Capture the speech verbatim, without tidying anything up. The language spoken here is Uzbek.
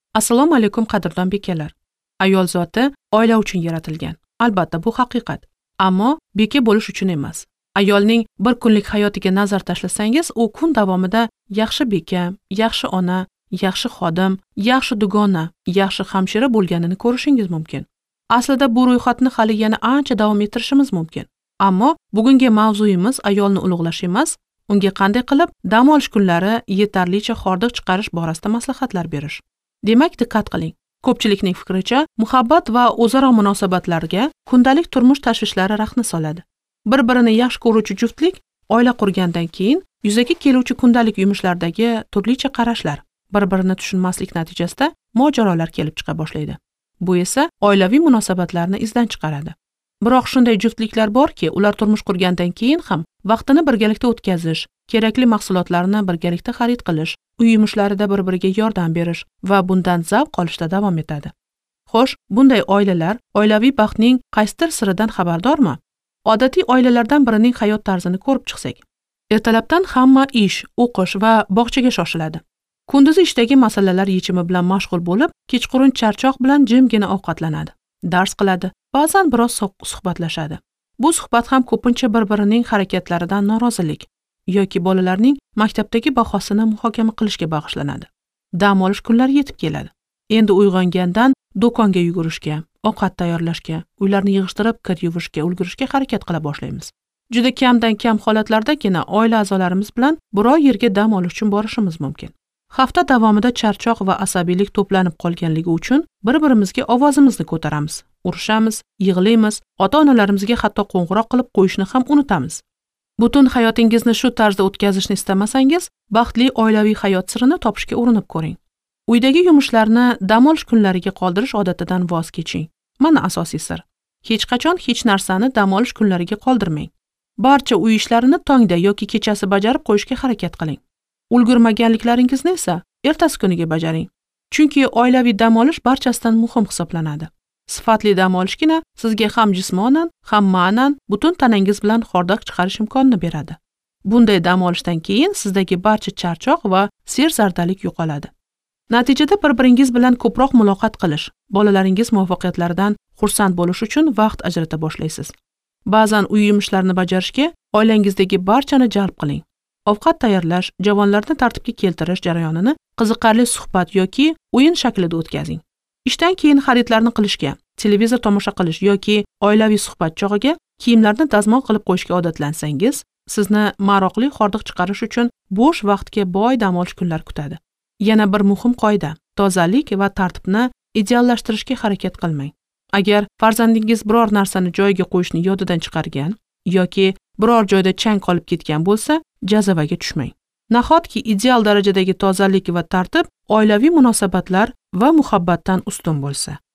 Assalomu alaykum qadrdon bekalar. Ayol zoti oila uchun yaratilgan. Albatta bu haqiqat. Ammo beka bo'lish uchun emas. Ayolning bir kunlik hayotiga nazar tashlasangiz, u kun davomida yaxshi beka, yaxshi ona, yaxshi xodim, yaxshi dugona, yaxshi hamshira bo'lganini ko'rishingiz mumkin. Aslida bu ro'yxatni hali yana ancha davom ettirishimiz mumkin. Ammo bugungi mavzuyimiz ayolni ulug'lash emas, unga qanday qilib dam olish kunlari yetarlicha hordiq chiqarish borasida maslahatlar berish. Demak, diqqat qiling. Ko'pchilikning fikricha, muhabbat va o'zaro munosabatlarga kundalik turmush tashvishlari raxna soladi. Bir-birini yaxshi ko'ruvchi juftlik oila qurgandan keyin yuzaga keluvchi kundalik yumushlardagi turlicha qarashlar, bir-birini tushunmaslik natijasida mojarolar kelib chiqa boshlaydi. Bu esa oilaviy munosabatlarni izdan chiqaradi. Biroq shunday juftliklar borki, ular turmush qurgandan keyin ham vaqtini birgalikda o'tkazish, kerakli mahsulotlarni birgalikda xarid qilish, uy yumushlarida bir-biriga yordam berish va bundan zavq olishda davom etadi. Xo'sh, bunday oilalar oilaviy baxtning qaysidir siridan xabardormi? Odatiy oilalardan birining hayot tarzini ko'rib chiqsak. Ertalabdan hamma ish, o'qish va bog'chaga shoshiladi. Kunduzi ishdagi masalalar yechimi bilan mashg'ul bo'lib, kechqurun charchoq bilan jimgina ovqatlanadi. Dars qiladi, ba'zan biroz suhbatlashadi. Bu suhbat ham ko'pincha bir-birining harakatlaridan norozilik yoki bolalarning maktabdagi bahosini muhokama qilishga bag'ishlanadi. Dam olish kunlari yetib keladi. Endi uyg'ongandan do'konga yugurishga, ovqat tayyorlashga, uylarni yig'ishtirib, kir yuvishga ulgurishga harakat qila boshlaymiz. Juda kamdan kam holatlardagina oila a'zolarimiz bilan biror yerga dam olish uchun borishimiz mumkin. Hafta davomida charchoq va asabiylik to'planib qolganligi uchun bir-birimizga ovozimizni ko'taramiz, urishamiz, yig'laymiz, ota-onalarimizga hatto qo'ng'iroq qilib qo'yishni ham unutamiz. Butun hayotingizni shu tarzda o'tkazishni istamasangiz, baxtli oilaviy hayot sirini topishga urinib ko'ring. Uydagi yumushlarni dam olish kunlariga qoldirish odatidan voz keching. Mana asosiy sir. Hech qachon hech narsani dam olish kunlariga qoldirmang. Barcha uy ishlarini tongda yoki kechasi bajarib qo'yishga harakat qiling. Ulgurmaganliklaringizni esa ertasi kuniga bajaring. Chunki oilaviy dam olish barchasidan muhim hisoblanadi. Sifatli dam olishgina sizga ham jismonan, ham ma'nan butun tanangiz bilan hordiq chiqarish imkonini beradi. Bunday dam olishdan keyin sizdagi barcha charchoq va serzardalik yo'qoladi. Natijada bir-biringiz bilan ko'proq muloqot qilish, bolalaringiz muvaffaqiyatlaridan xursand bo'lish uchun vaqt ajrata boshlaysiz. Ba'zan uy yumushlarini bajarishga oilangizdagi barchani jalb qiling. Ovqat tayyorlash, javonlarni tartibga keltirish jarayonini qiziqarli suhbat yoki o'yin shaklida o'tkazing. Ishdan keyin xaridlarni qilishga, televizor tomosha qilish yoki oilaviy suhbat chog'iga kiyimlarni dazmol qilib qo'yishga odatlansangiz, sizni maroqli hordiq chiqarish uchun bo'sh vaqtga boy dam olish kunlar kutadi. Yana bir muhim qoida: tozalik va tartibni ideallashtirishga harakat qilmang. Agar farzandingiz biror narsani joyiga qo'yishni yodidan chiqargan yoki biror joyda chang qolib ketgan bo'lsa, jazavaga tushmang. Nahotki ideal darajadagi tozalik va tartib oilaviy munosabatlar va muhabbatdan ustun bo'lsa.